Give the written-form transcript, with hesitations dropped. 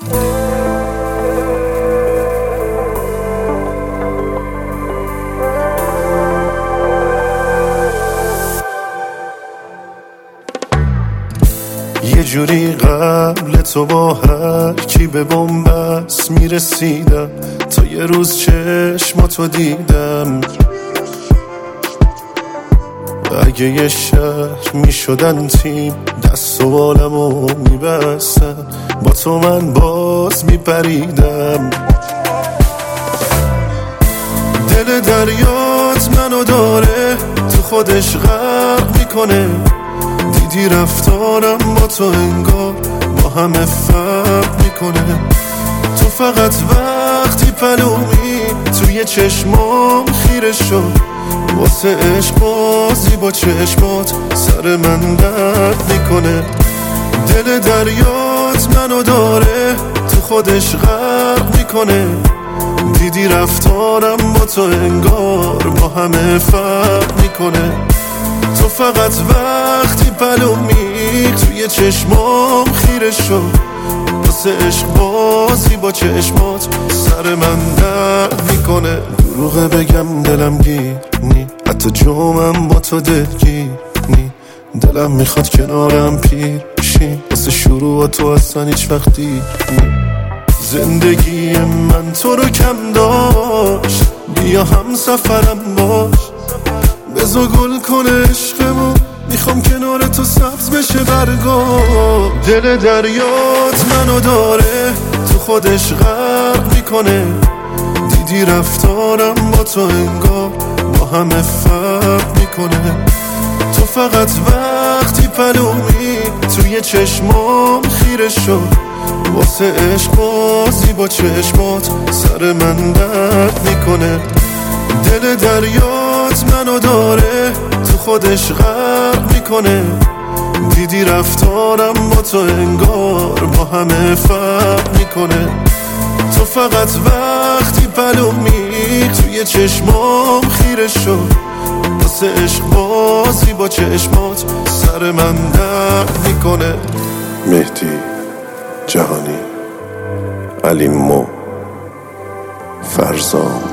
یه جوری قبل تو با هر کی به بنبست میرسیدم، تا یه روز چشماتو دیدم. اگه یه شهر میشدن تیم، دست و بالمو میبستم، با تو من باز میپریدم. دل دریات منو داره، تو خودش غرق میکنه. دیدی رفتارم با تو انگار با همه فرق میکنه. تو فقط وقتی پلومی توی چشمام خیره شد، واسه عشق بازی با چشمات سر من درد میکنه. دل دریات منو داره، تو خودش غرق میکنه. دیدی رفتارم با تو انگار با همه فرق میکنه. تو فقط وقتی پلومی توی چشمام خیره شد، واسه عشق بازی با چشمات سر من درد میکنه. دروغه بگم دلم گیر نی، حتی جومم با تو دلگیر نی. دلم میخواد کنارم پیر شی، واسه شروع تو اصلا هیچ وقتی نی. زندگی من تو رو کم داشت، بیا هم سفرم باش. بزا گل کنه عشقمو، میخوام کنار تو سبز بشه برگا. دل دریات منو داره، تو خودش غرق میکنه. دیدی رفتارم با تو انگار با همه فرق میکنه. تو فقط وقتی پلومی توی چشمام خیره شد، واسه عشق بازی با چشمات سر من درد میکنه. دل دریات منو داره، تو خودش غرق میکنه. دیدی رفتارم با تو انگار با همه فرق میکنه. تو فقط وقتی پلومی توی چشمام خیره شد، واسه عشق بازی با چشمات سر من درد میکنه. مهدی جهانی، علی مو، فرزام.